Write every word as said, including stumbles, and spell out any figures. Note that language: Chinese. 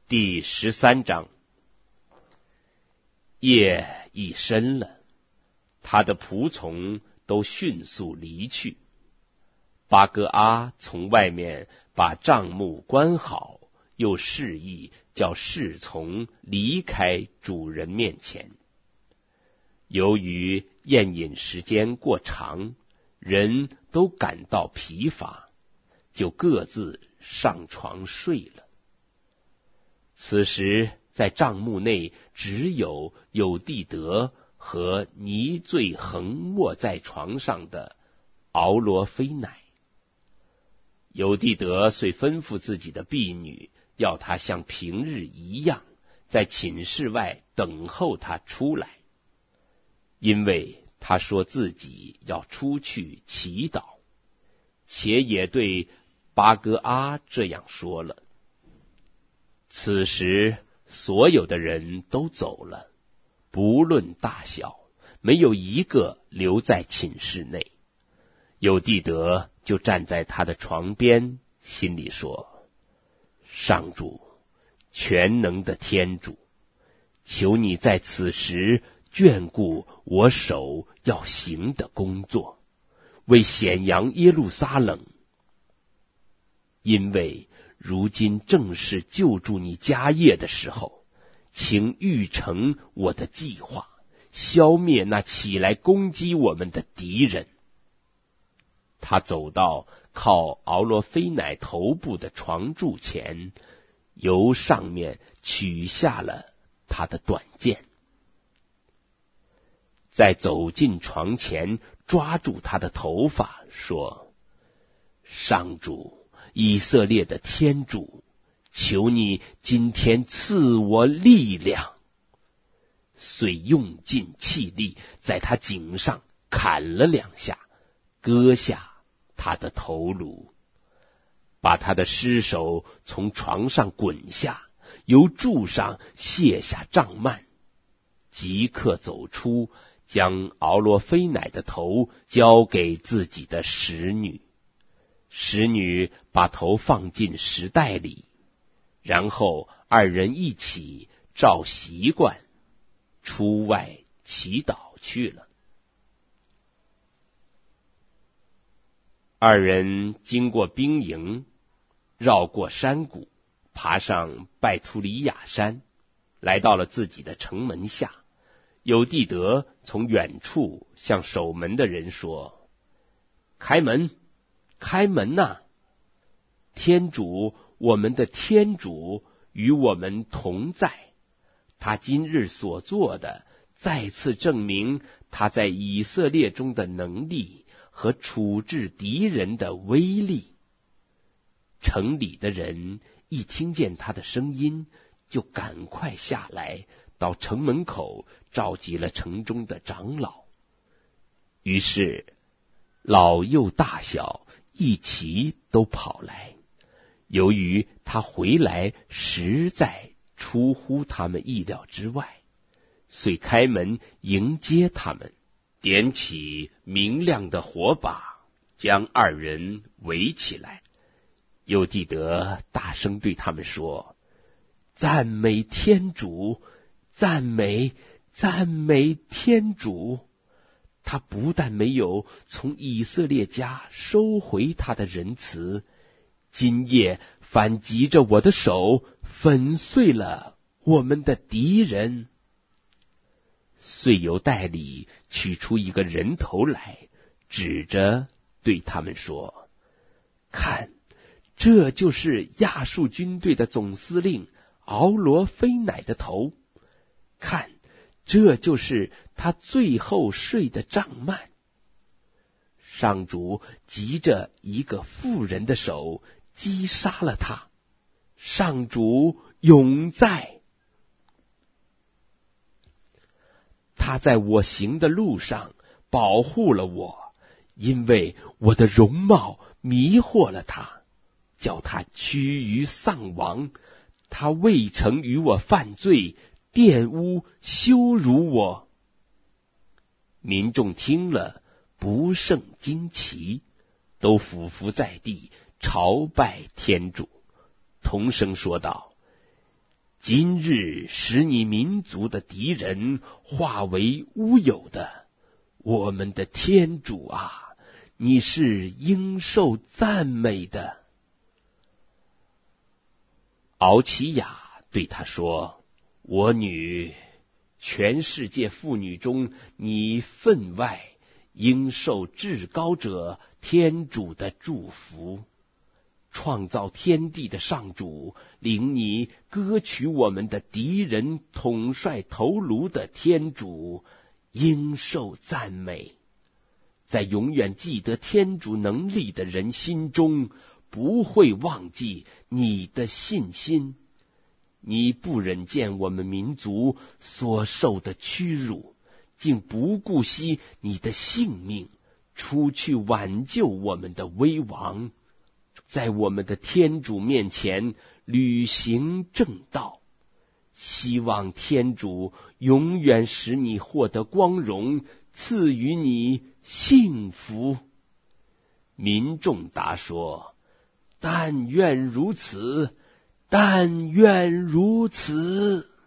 第十三章。夜已深了，他的仆从都迅速离去。巴哥阿从外面把帐幕关好，又示意叫侍从离开主人面前。由于宴饮时间过长，人都感到疲乏，就各自上床睡了。此时在帐幕内只有有地德和泥醉横卧在床上的敖罗菲乃。有地德遂吩咐自己的婢女，要她像平日一样在寝室外等候他出来，因为他说自己要出去祈祷，且也对巴哥阿这样说了。此时所有的人都走了，不论大小，没有一个留在寝室内。有地德就站在他的床边，心里说：上主，全能的天主，求你在此时眷顾我手要行的工作，为显扬耶路撒冷，因为如今正是救助你家业的时候，请预成我的计划，消灭那起来攻击我们的敌人。他走到靠敖罗菲乃头部的床柱前，由上面取下了他的短剑，再走进床前，抓住他的头发，说：上主，以色列的天主，求你今天赐我力量。遂用尽气力，在他颈上砍了两下，割下他的头颅，把他的尸首从床上滚下，由柱上卸下帐幔，即刻走出，将敖罗菲乃的头交给自己的使女。使女把头放进石袋里，然后二人一起照习惯出外祈祷去了。二人经过兵营，绕过山谷，爬上拜图里亚山，来到了自己的城门下。有地德从远处向守门的人说：开门，开门呐、啊！天主，我们的天主与我们同在，他今日所做的再次证明他在以色列中的能力和处置敌人的威力。城里的人一听见他的声音，就赶快下来，到城门口召集了城中的长老。于是老幼大小一齐都跑来。由于他回来实在出乎他们意料之外，遂开门迎接他们，点起明亮的火把，将二人围起来。有地德大声对他们说：赞美天主，赞美赞美天主！他不但没有从以色列家收回他的仁慈，今夜反急着我的手，粉碎了我们的敌人。遂由袋里取出一个人头来，指着对他们说：看，这就是亚述军队的总司令敖罗菲乃的头，看，这就是他最后睡的帐幔。上主急着一个妇人的手击杀了他，上主永在。他在我行的路上保护了我，因为我的容貌迷惑了他，叫他趋于丧亡。他未曾与我犯罪，玷污羞辱我。民众听了不胜惊奇，都俯伏在地朝拜天主，同声说道： 今日使你民族的敌人化为乌有的，我们的天主啊，你是应受赞美的。敖齐雅对他说：我女，全世界妇女中，你分外应受至高者天主的祝福。创造天地的上主，领你割取我们的敌人统帅头颅的天主，应受赞美。在永远记得天主能力的人心中，不会忘记你的信心。你不忍见我们民族所受的屈辱，竟不顾惜你的性命，出去挽救我们的危亡，在我们的天主面前履行正道。希望天主永远使你获得光荣，赐予你幸福。民众答说：但愿如此，但愿如此。